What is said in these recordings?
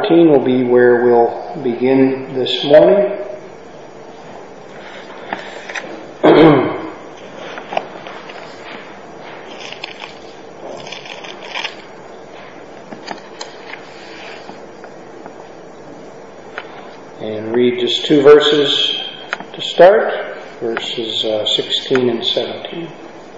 14 will be where we'll begin this morning. And read just two verses to start, verses 16 and 17.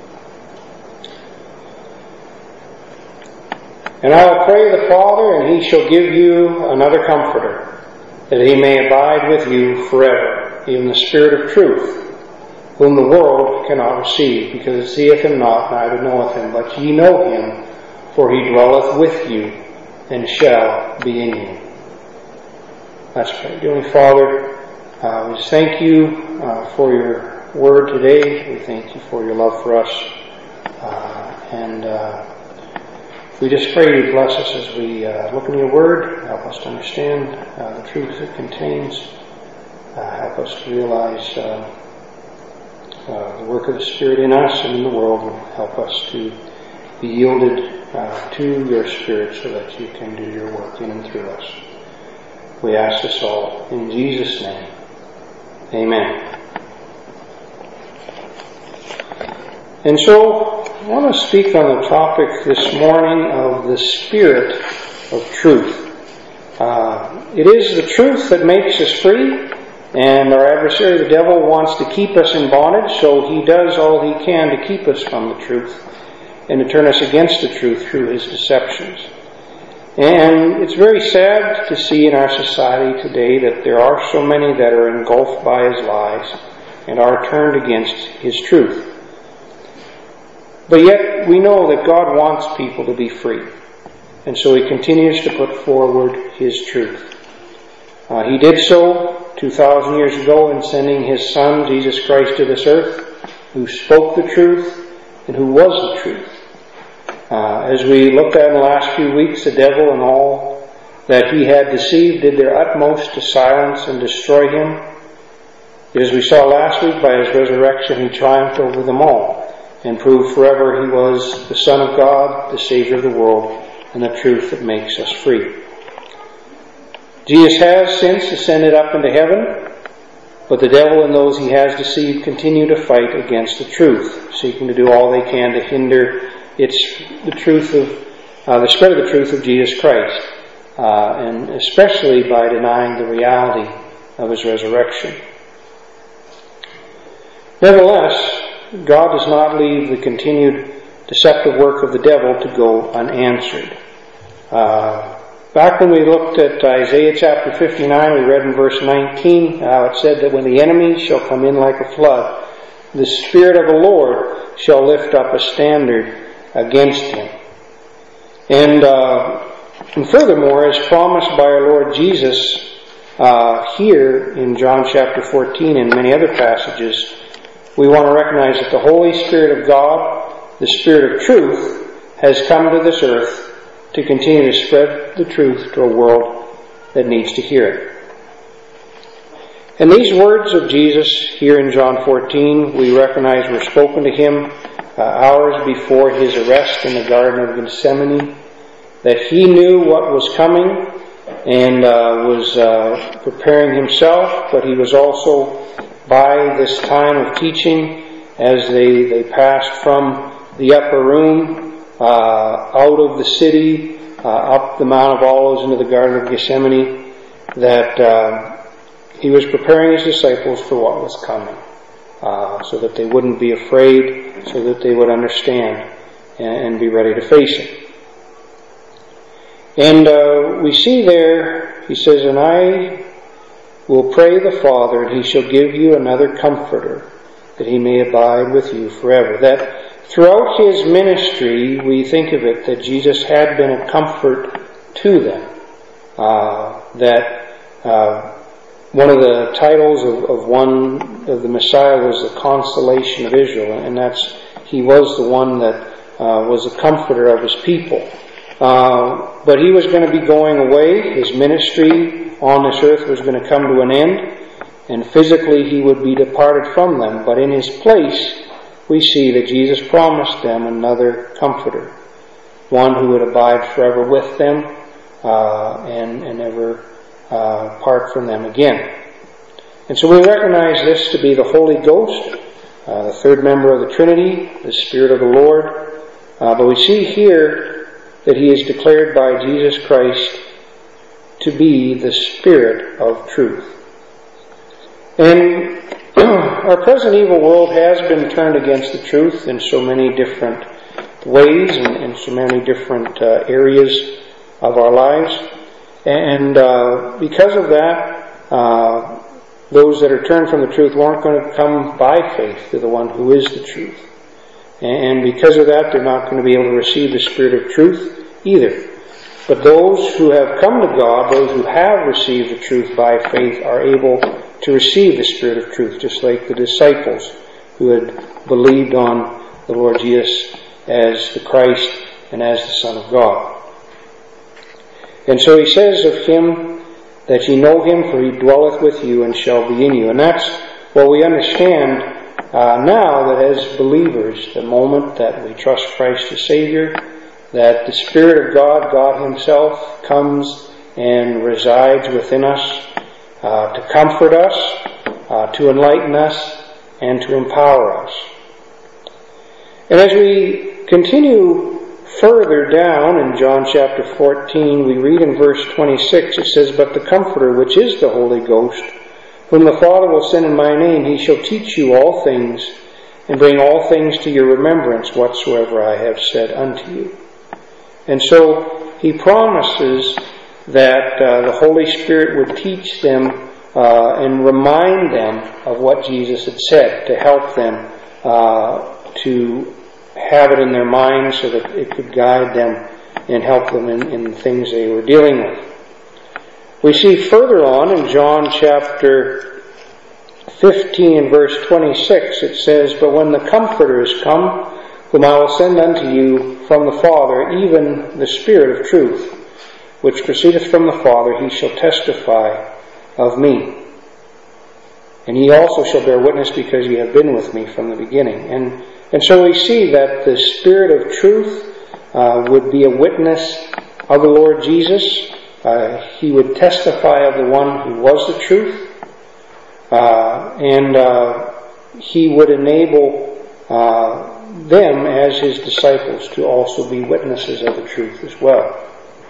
And I will pray the Father, and He shall give you another Comforter, that He may abide with you forever, even the Spirit of truth, whom the world cannot receive, because it seeth Him not, neither knoweth Him. But ye know Him, for He dwelleth with you, and shall be in you. Let's pray. Dear Father, we just thank you for your word today. We thank you for your love for us. We just pray you bless us as we look in your word. Help us to understand the truth it contains. Help us to realize the work of the Spirit in us and in the world. And help us to be yielded to your Spirit so that you can do your work in and through us. We ask this all in Jesus' name. Amen. And so, I want to speak on the topic this morning of the Spirit of truth. It is the truth that makes us free, and our adversary, the devil, wants to keep us in bondage, so he does all he can to keep us from the truth and to turn us against the truth through his deceptions. And it's very sad to see in our society today that there are so many that are engulfed by his lies and are turned against his truth. But yet we know that God wants people to be free. And so He continues to put forward His truth. He did so 2,000 years ago in sending His Son, Jesus Christ, to this earth, who spoke the truth and who was the truth. As we looked at in the last few weeks, the devil and all that he had deceived did their utmost to silence and destroy Him. As we saw last week, by His resurrection, He triumphed over them all and proved forever He was the Son of God, the Savior of the world, and the truth that makes us free. Jesus has since ascended up into heaven, but the devil and those he has deceived continue to fight against the truth, seeking to do all they can to hinder the spread of the truth of Jesus Christ, and especially by denying the reality of His resurrection. Nevertheless, God does not leave the continued deceptive work of the devil to go unanswered. Back when we looked at Isaiah chapter 59, we read in verse 19 how it said that when the enemy shall come in like a flood, the Spirit of the Lord shall lift up a standard against him. And furthermore, as promised by our Lord Jesus here in John chapter 14 and many other passages, we want to recognize that the Holy Spirit of God, the Spirit of truth, has come to this earth to continue to spread the truth to a world that needs to hear it. And these words of Jesus here in John 14, we recognize were spoken to Him hours before His arrest in the Garden of Gethsemane, that He knew what was coming and was preparing Himself, but He was also, by this time of teaching, as they passed from the upper room, out of the city, up the Mount of Olives into the Garden of Gethsemane, that He was preparing His disciples for what was coming, so that they wouldn't be afraid, so that they would understand and be ready to face it. And we see there, He says, and I will pray the Father, and He shall give you another Comforter, that He may abide with you forever. That throughout His ministry, we think of it that Jesus had been a comfort to them. One of the titles of one of the Messiah was the Consolation of Israel, and that's He was the one that was the comforter of His people. But He was going to be going away. His ministry on this earth was going to come to an end, and physically He would be departed from them. But in His place, we see that Jesus promised them another Comforter, one who would abide forever with them, and never part from them again. And so we recognize this to be the Holy Ghost, the third member of the Trinity, the Spirit of the Lord. But we see here that He is declared by Jesus Christ to be the Spirit of truth. And our present evil world has been turned against the truth in so many different ways and in so many different areas of our lives. And because of that, those that are turned from the truth weren't going to come by faith to the one who is the truth. And because of that, they're not going to be able to receive the Spirit of truth either. But those who have come to God, those who have received the truth by faith, are able to receive the Spirit of truth, just like the disciples who had believed on the Lord Jesus as the Christ and as the Son of God. And so He says of Him that ye know Him, for He dwelleth with you and shall be in you. And that's what we understand now, that as believers, the moment that we trust Christ as Savior, that the Spirit of God, God Himself, comes and resides within us to comfort us, to enlighten us, and to empower us. And as we continue further down in John chapter 14, we read in verse 26, it says, But the Comforter, which is the Holy Ghost, whom the Father will send in my name, He shall teach you all things, and bring all things to your remembrance, whatsoever I have said unto you. And so He promises that the Holy Spirit would teach them and remind them of what Jesus had said, to help them to have it in their minds so that it could guide them and help them in things they were dealing with. We see further on in John chapter 15 and verse 26, it says, But when the Comforter is come, whom I will send unto you from the Father, even the Spirit of truth, which proceedeth from the Father, He shall testify of me. And ye also shall bear witness, because ye have been with me from the beginning. And so we see that the Spirit of truth would be a witness of the Lord Jesus. He would testify of the one who was the truth. And He would enable them as His disciples to also be witnesses of the truth as well.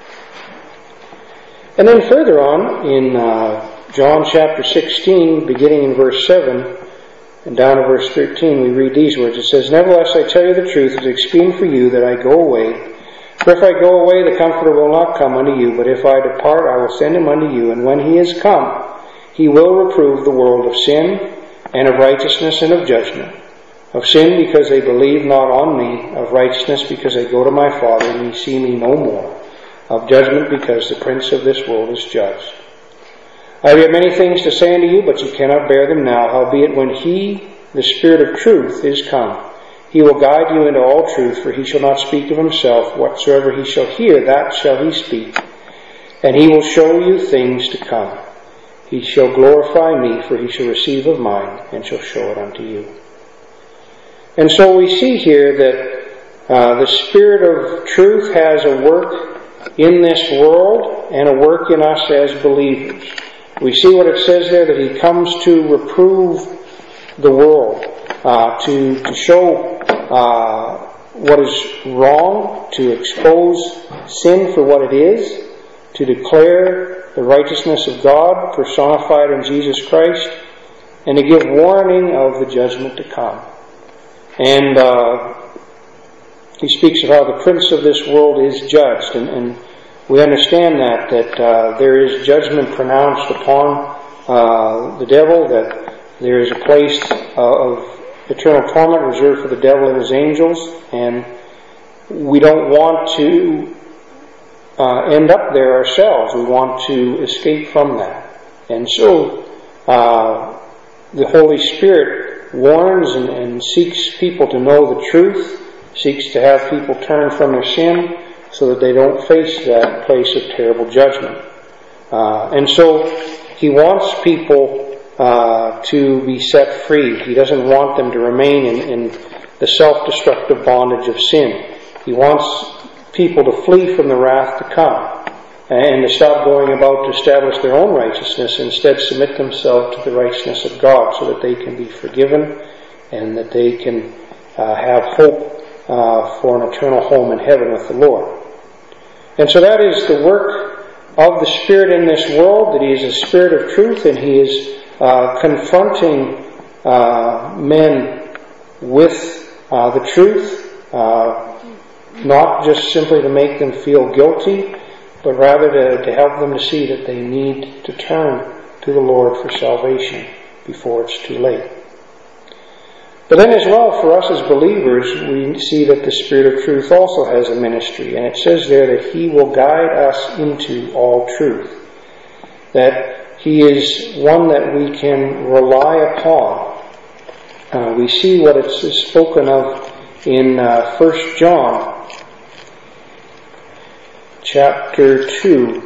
And then further on in John chapter 16, beginning in verse 7 and down to verse 13, we read these words. It says, Nevertheless, I tell you the truth, it is expedient for you that I go away. For if I go away, the Comforter will not come unto you, but if I depart, I will send Him unto you. And when He is come, He will reprove the world of sin, and of righteousness, and of judgment. Of sin, because they believe not on me. Of righteousness, because they go to my Father, and ye see me no more. Of judgment, because the prince of this world is judged. I have yet many things to say unto you, but ye cannot bear them now. Howbeit, when He, the Spirit of truth, is come, He will guide you into all truth, for He shall not speak of Himself. Whatsoever He shall hear, that shall He speak. And He will show you things to come. He shall glorify me, for He shall receive of mine, and shall show it unto you. And so we see here that the Spirit of truth has a work in this world and a work in us as believers. We see what it says there, that He comes to reprove the world, to show what is wrong, to expose sin for what it is, to declare the righteousness of God personified in Jesus Christ, and to give warning of the judgment to come. And He speaks of how the prince of this world is judged, and we understand that there is judgment pronounced upon the devil, that there is a place of eternal torment reserved for the devil and his angels, and we don't want to end up there ourselves. We want to escape from that. And so the Holy Spirit warns and seeks people to know the truth, seeks to have people turn from their sin so that they don't face that place of terrible judgment. And so He wants people to be set free. He doesn't want them to remain in the self-destructive bondage of sin. He wants people to flee from the wrath to come. and to stop going about to establish their own righteousness, instead submit themselves to the righteousness of God so that they can be forgiven and that they can have hope for an eternal home in heaven with the Lord. And so that is the work of the Spirit in this world, that He is a Spirit of truth, and He is confronting men with the truth, not just simply to make them feel guilty, but rather to help them to see that they need to turn to the Lord for salvation before it's too late. But then as well, for us as believers, we see that the Spirit of truth also has a ministry, and it says there that He will guide us into all truth, that He is one that we can rely upon. We see what it's spoken of in 1 John chapter 2.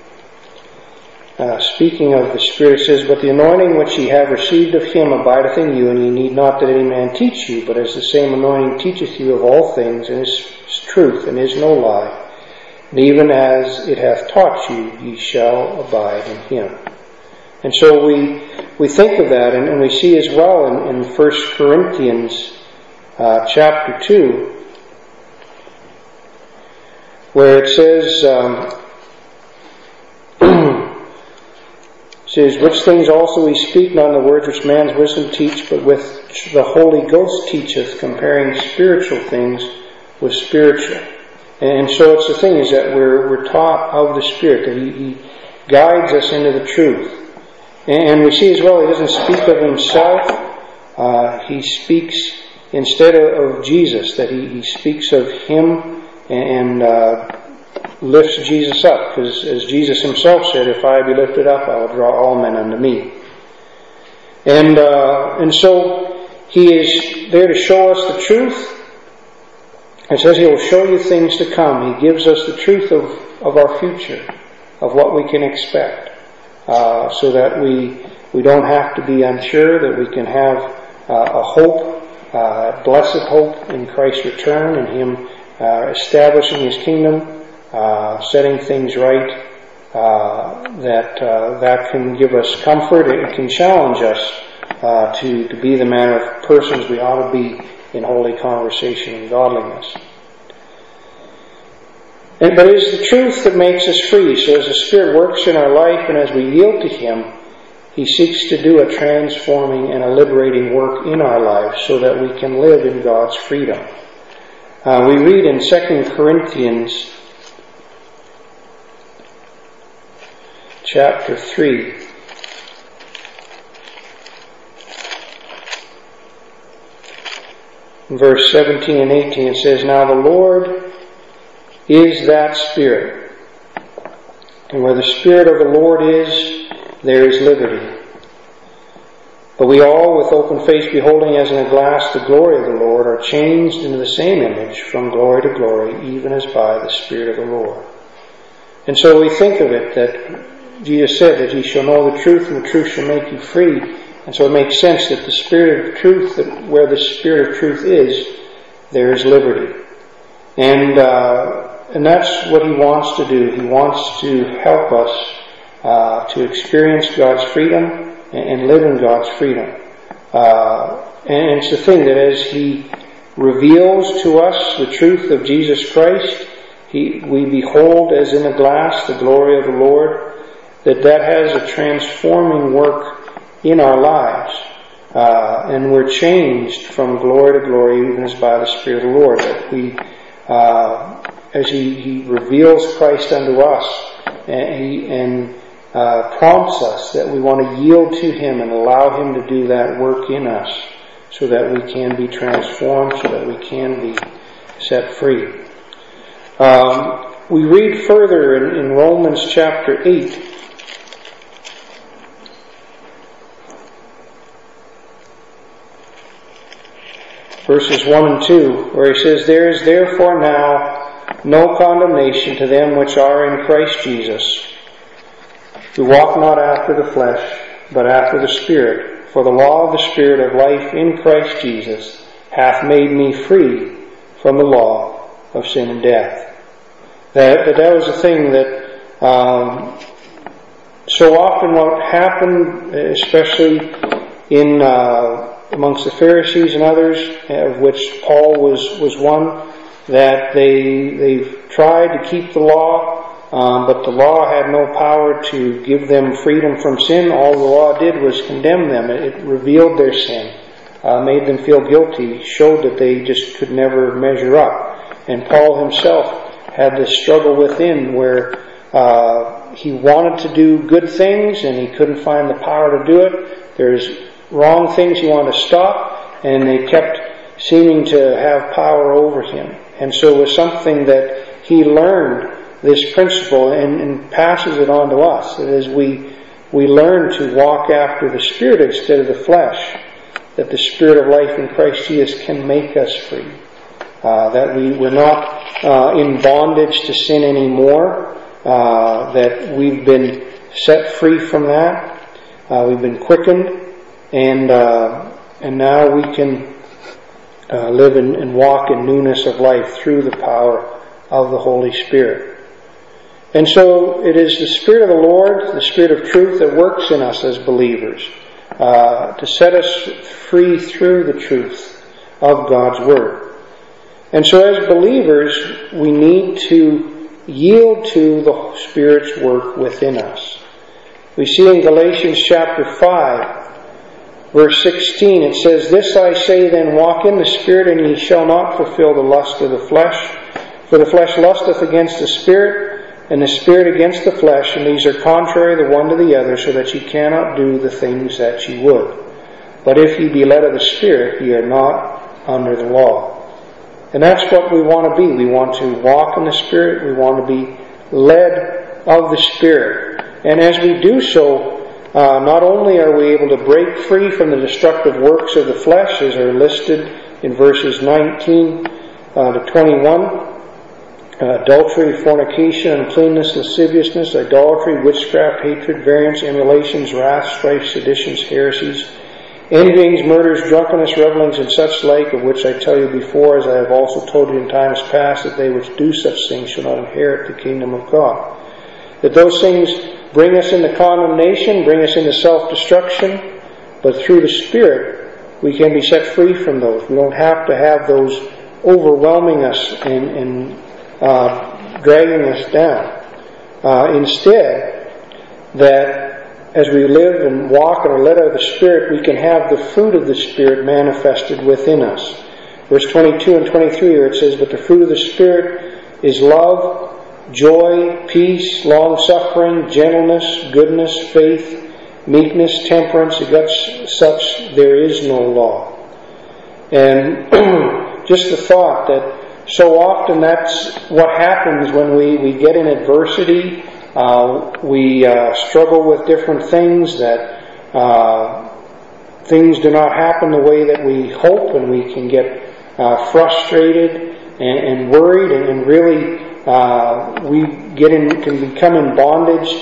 Speaking of the Spirit, it says, "But the anointing which ye have received of Him abideth in you, and ye need not that any man teach you, but as the same anointing teacheth you of all things, and is truth, and is no lie. And even as it hath taught you, ye shall abide in Him." And so we think of that, and we see as well in 1 Corinthians chapter 2, where it says, "Which things also we speak, not in the words which man's wisdom teach, but with the Holy Ghost teacheth, comparing spiritual things with spiritual." And so it's the thing is that we're taught of the Spirit, that He guides us into the truth. And we see as well, He doesn't speak of Himself. He speaks instead of Jesus, that He speaks of Him and lifts Jesus up, because as Jesus Himself said, "If I be lifted up, I will draw all men unto me." And so He is there to show us the truth. It says He will show you things to come. He gives us the truth of our future, of what we can expect, so that we don't have to be unsure, that we can have a hope, blessed hope in Christ's return and Him establishing His kingdom, setting things right, that can give us comfort. It can challenge us to be the manner of persons we ought to be in holy conversation and godliness. But it is the truth that makes us free. So as the Spirit works in our life and as we yield to Him, He seeks to do a transforming and a liberating work in our lives so that we can live in God's freedom. We read in 2 Corinthians chapter 3, verse 17 and 18, it says, "Now the Lord is that Spirit, and where the Spirit of the Lord is, there is liberty. But we all, with open face beholding as in a glass the glory of the Lord, are changed into the same image from glory to glory, even as by the Spirit of the Lord." And so we think of it that Jesus said that ye shall know the truth, and the truth shall make you free. And so it makes sense that the Spirit of truth, that where the Spirit of truth is, there is liberty. And that's what He wants to do. He wants to help us to experience God's freedom and live in God's freedom. And it's the thing that as He reveals to us the truth of Jesus Christ, we behold as in a glass the glory of the Lord, that has a transforming work in our lives. And we're changed from glory to glory, even as by the Spirit of the Lord. That we, as He reveals Christ unto us, and prompts us that we want to yield to Him and allow Him to do that work in us, so that we can be transformed, so that we can be set free. We read further in Romans chapter 8, verses 1 and 2, where He says, "There is therefore now no condemnation to them which are in Christ Jesus, who walk not after the flesh, but after the Spirit. For the law of the Spirit of life in Christ Jesus hath made me free from the law of sin and death." That was the thing that So often what happened, especially in amongst the Pharisees and others, of which Paul was one, that they've tried to keep the law, but the law had no power to give them freedom from sin. All the law did was condemn them. It revealed their sin, made them feel guilty, showed that they just could never measure up. And Paul himself had this struggle within where he wanted to do good things and he couldn't find the power to do it. There's wrong things he wanted to stop, and they kept seeming to have power over him. And so it was something that he learned this principle and passes it on to us. That as we learn to walk after the Spirit instead of the flesh, that the Spirit of life in Christ Jesus can make us free. That we're not in bondage to sin anymore. That we've been set free from that. We've been quickened, and now we can live and walk in newness of life through the power of the Holy Spirit. And so it is the Spirit of the Lord, the Spirit of truth, that works in us as believers to set us free through the truth of God's Word. And so as believers, we need to yield to the Spirit's work within us. We see in Galatians chapter 5, verse 16, it says, "This I say then, walk in the Spirit, and ye shall not fulfill the lust of the flesh. For the flesh lusteth against the Spirit, and the Spirit against the flesh, and these are contrary the one to the other, so that ye cannot do the things that ye would. But if ye be led of the Spirit, ye are not under the law." And that's what we want to be. We want to walk in the Spirit. We want to be led of the Spirit. And as we do so, not only are we able to break free from the destructive works of the flesh, as are listed in verses 19 to 21, adultery, fornication, uncleanness, lasciviousness, idolatry, witchcraft, hatred, variance, emulations, wrath, strife, seditions, heresies, envyings, murders, drunkenness, revellings, and such like, of which I tell you before, as I have also told you in times past, that they which do such things shall not inherit the kingdom of God. That those things bring us into condemnation, bring us into self-destruction, but through the Spirit we can be set free from those. We don't have to have those overwhelming us and dragging us down. Instead, that as we live and walk and are led of the Spirit, we can have the fruit of the Spirit manifested within us. Verse 22 and 23 here it says, "But the fruit of the Spirit is love, joy, peace, long-suffering, gentleness, goodness, faith, meekness, temperance. Against such there is no law." And just the thought that so often that's what happens when we get in adversity. We struggle with different things, that things do not happen the way that we hope, and we can get frustrated and worried, and really we can become in bondage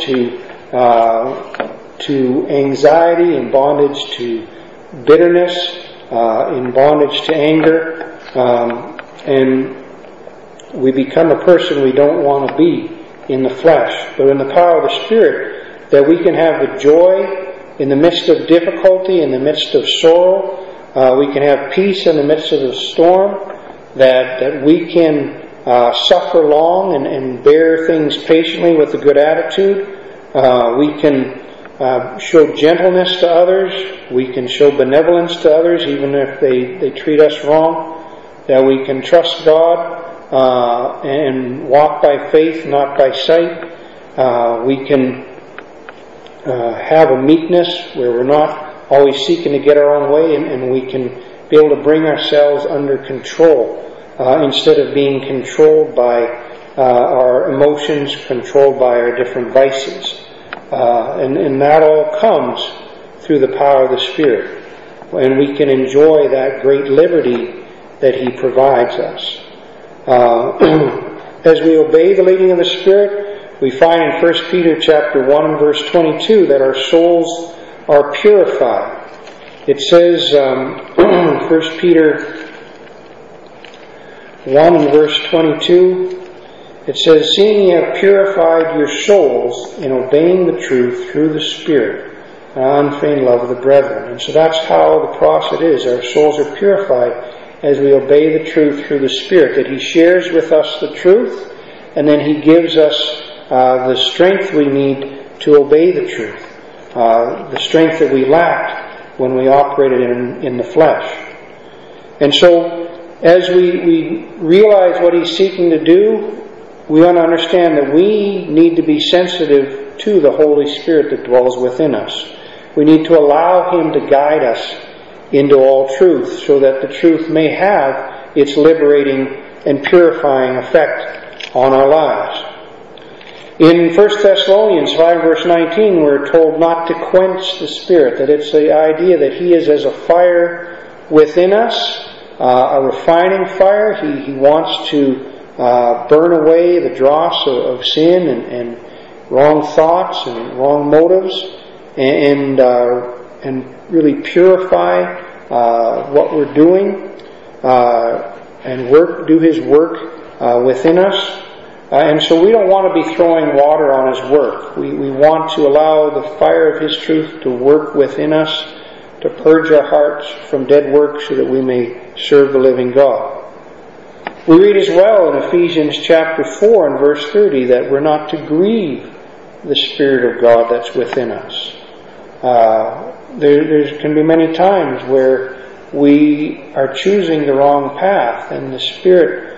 to anxiety, in bondage to bitterness, in bondage to anger, and we become a person we don't want to be in the flesh. But in the power of the Spirit, that we can have the joy in the midst of difficulty, in the midst of sorrow. We can have peace in the midst of the storm, that we can suffer long and bear things patiently with a good attitude. We can show gentleness to others. We can show benevolence to others, even if they treat us wrong. That we can trust God and walk by faith, not by sight. We can have a meekness where we're not always seeking to get our own way, and we can be able to bring ourselves under control instead of being controlled by our emotions, controlled by our different vices. And that all comes through the power of the Spirit. And we can enjoy that great liberty that He provides us. As we obey the leading of the Spirit, we find in 1 Peter chapter 1 and verse 22 that our souls are purified. It says, 1 Peter 1 and verse 22, It says, seeing ye have purified your souls in obeying the truth through the Spirit, and unfeigned love of the brethren. And so that's how the process is. Our souls are purified as we obey the truth through the Spirit, that He shares with us the truth, and then He gives us the strength we need to obey the truth, the strength that we lacked when we operated in the flesh. And so, as we realize what He's seeking to do, we want to understand that we need to be sensitive to the Holy Spirit that dwells within us. We need to allow Him to guide us into all truth, so that the truth may have its liberating and purifying effect on our lives. In 1 Thessalonians 5 verse 19, we're told not to quench the Spirit, that it's the idea that He is as a fire within us, a refining fire. He wants to burn away the dross of sin and wrong thoughts and wrong motives, and really purify what we're doing, and do His work within us. And so we don't want to be throwing water on His work. We want to allow the fire of His truth to work within us, to purge our hearts from dead works, so that we may serve the living God. We read as well in Ephesians chapter 4 and verse 30 that we're not to grieve the Spirit of God that's within us. There can be many times where we are choosing the wrong path, and the Spirit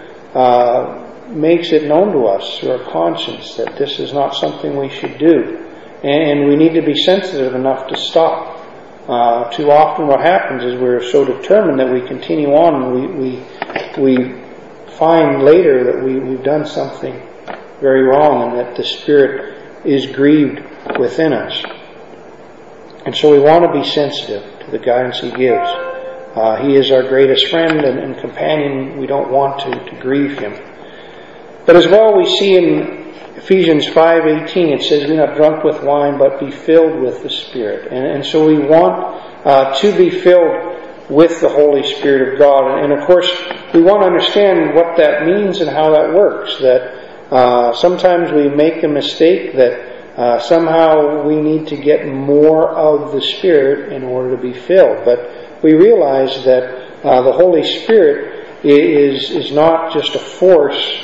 makes it known to us through our conscience that this is not something we should do. And we need to be sensitive enough to stop. Too often what happens is we're so determined that we continue on, and we find later that we've done something very wrong, and that the Spirit is grieved within us. And so we want to be sensitive to the guidance He gives. He is our greatest friend and companion. We don't want to grieve Him. But as well, we see in Ephesians 5:18, it says, "Be not drunk with wine, but be filled with the Spirit." And so we want to be filled with the Holy Spirit of God. And of course, we want to understand what that means and how that works. That sometimes we make the mistake that somehow we need to get more of the Spirit in order to be filled. But we realize that the Holy Spirit is not just a force.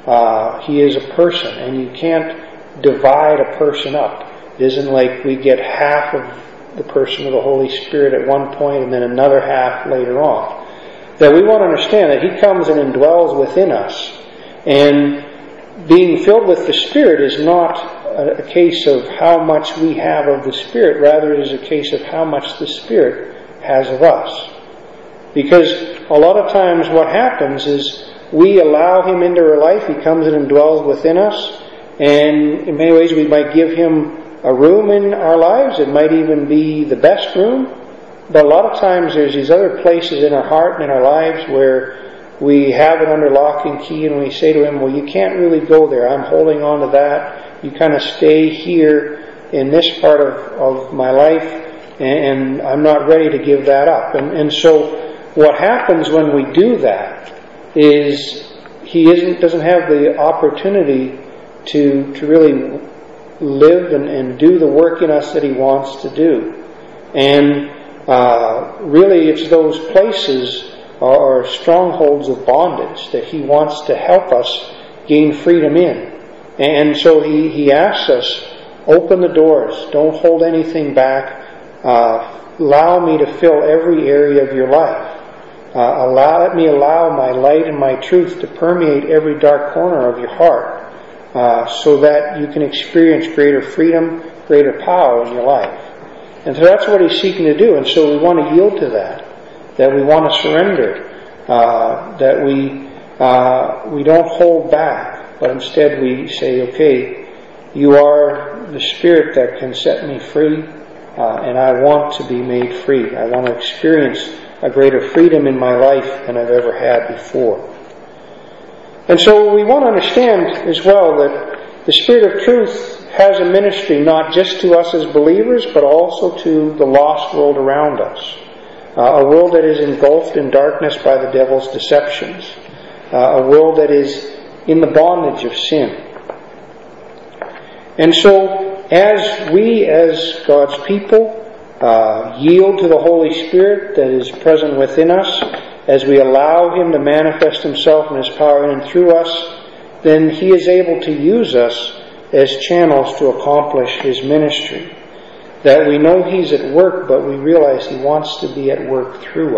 He is a person, and you can't divide a person up. It isn't like we get half of the person of the Holy Spirit at one point and then another half later on. That we want to understand that He comes and indwells within us. And being filled with the Spirit is not a case of how much we have of the Spirit. Rather, it is a case of how much the Spirit has of us. Because a lot of times what happens is we allow Him into our life. He comes and indwells within us. And in many ways we might give Him a room in our lives. It might even be the best room. But a lot of times there's these other places in our heart and in our lives where we have it under lock and key, and we say to Him, well, you can't really go there. I'm holding on to that. You kind of stay here in this part of my life, and I'm not ready to give that up. And so what happens when we do that is He doesn't have the opportunity to really live and do the work in us that He wants to do. And really it's those places are strongholds of bondage that He wants to help us gain freedom in. And so He asks us, open the doors, don't hold anything back, allow me to fill every area of your life. Let me allow my light and my truth to permeate every dark corner of your heart, so that you can experience greater freedom, greater power in your life. And so that's what He's seeking to do. And so we want to yield to that we want to surrender, that we don't hold back, but instead we say, okay, you are the Spirit that can set me free, and I want to be made free. I want to experience a greater freedom in my life than I've ever had before. And so we want to understand as well that the Spirit of truth has a ministry not just to us as believers, but also to the lost world around us. A world that is engulfed in darkness by the devil's deceptions. A world that is in the bondage of sin. And so, as we, as God's people, yield to the Holy Spirit that is present within us, as we allow Him to manifest Himself and His power in and through us, then He is able to use us as channels to accomplish His ministry. That we know He's at work, but we realize He wants to be at work through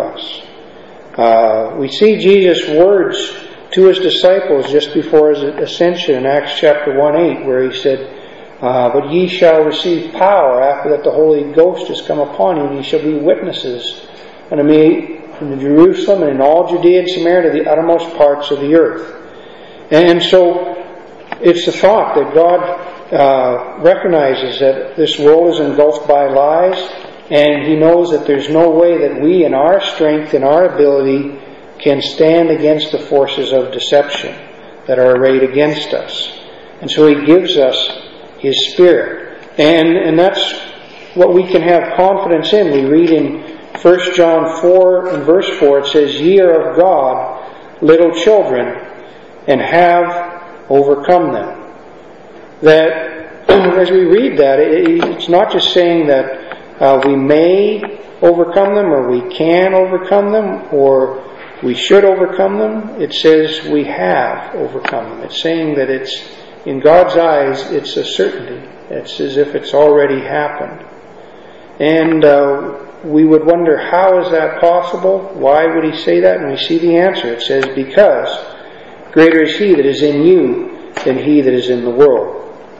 us. We see Jesus' words to His disciples just before His ascension in Acts chapter 1:8, where He said, "But ye shall receive power after that the Holy Ghost has come upon you, and ye shall be witnesses unto me from Jerusalem and in all Judea and Samaria to the uttermost parts of the earth." And so it's the thought that God recognizes that this world is engulfed by lies, and He knows that there's no way that we in our strength and our ability can stand against the forces of deception that are arrayed against us. And so He gives us His Spirit. And that's what we can have confidence in. We read in 1 John 4 and verse 4, it says, "Ye are of God, little children, and have overcome them." That as we read that, it's not just saying that we may overcome them, or we can overcome them, or we should overcome them. It says we have overcome them. It's saying that it's, in God's eyes, it's a certainty. It's as if it's already happened. And we would wonder, how is that possible? Why would He say that? And we see the answer. It says, "Because greater is He that is in you than he that is in the world."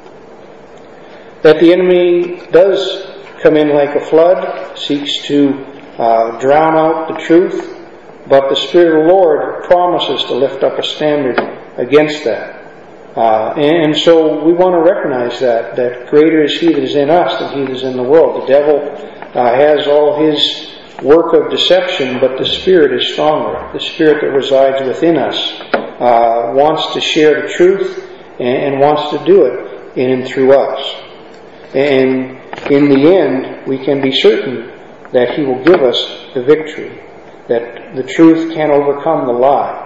That the enemy does come in like a flood, seeks to drown out the truth, but the Spirit of the Lord promises to lift up a standard against that. And so we want to recognize that greater is He that is in us than he that is in the world. The devil has all his work of deception, but the Spirit is stronger. The Spirit that resides within us wants to share the truth and wants to do it in and through us. And in the end, we can be certain that He will give us the victory, that the truth can overcome the lie.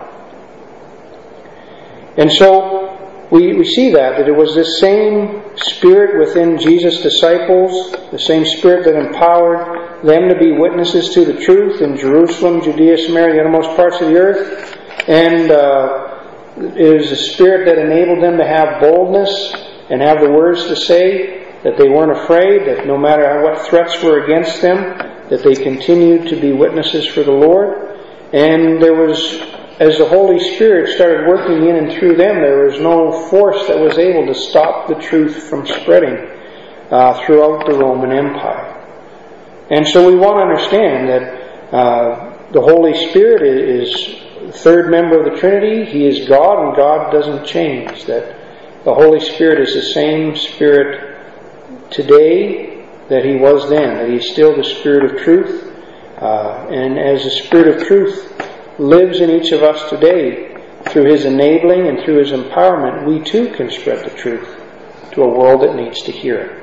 And so we see that it was this same Spirit within Jesus' disciples, the same Spirit that empowered them to be witnesses to the truth in Jerusalem, Judea, Samaria, the uttermost parts of the earth. And it was the Spirit that enabled them to have boldness and have the words to say, that they weren't afraid, that no matter what threats were against them, that they continued to be witnesses for the Lord. And there was, as the Holy Spirit started working in and through them, there was no force that was able to stop the truth from spreading throughout the Roman Empire. And so we want to understand that the Holy Spirit is the third member of the Trinity. He is God, and God doesn't change. That the Holy Spirit is the same Spirit today that He was then, that He's still the Spirit of truth. And as the Spirit of truth lives in each of us today, through His enabling and through His empowerment, we too can spread the truth to a world that needs to hear it.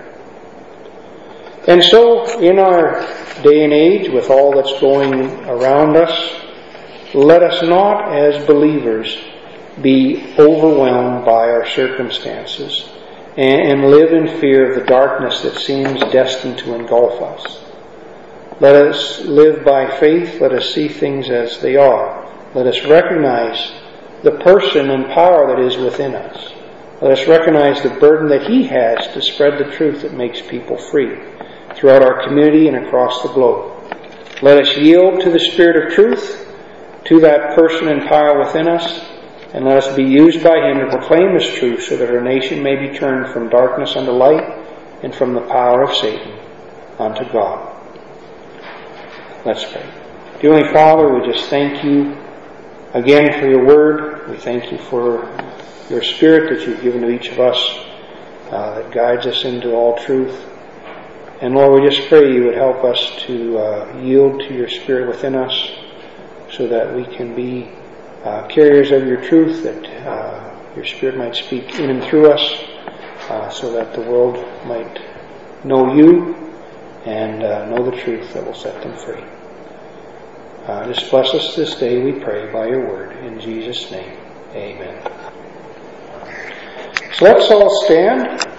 And so, in our day and age, with all that's going around us, let us not, as believers, be overwhelmed by our circumstances and live in fear of the darkness that seems destined to engulf us. Let us live by faith. Let us see things as they are. Let us recognize the person and power that is within us. Let us recognize the burden that He has to spread the truth that makes people free throughout our community and across the globe. Let us yield to the Spirit of truth, to that person and power within us, and let us be used by Him to proclaim His truth so that our nation may be turned from darkness unto light and from the power of Satan unto God. Let's pray. Dear Heavenly Father, we just thank You again for Your Word. We thank You for Your Spirit that You've given to each of us that guides us into all truth. And Lord, we just pray You would help us to yield to Your Spirit within us so that we can be carriers of Your truth, that Your Spirit might speak in and through us so that the world might know You and know the truth that will set them free. Just bless us this day, we pray, by Your Word. In Jesus' name, amen. So let's all stand.